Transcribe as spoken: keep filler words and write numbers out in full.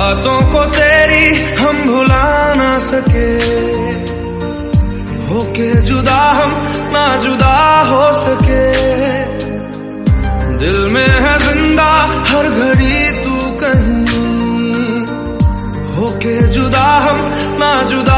बातों को तेरी हम भुला ना सके, होके जुदा हम ना जुदा हो सके। दिल में है जिंदा हर घड़ी तू कहीं, होके जुदा हम ना जुदा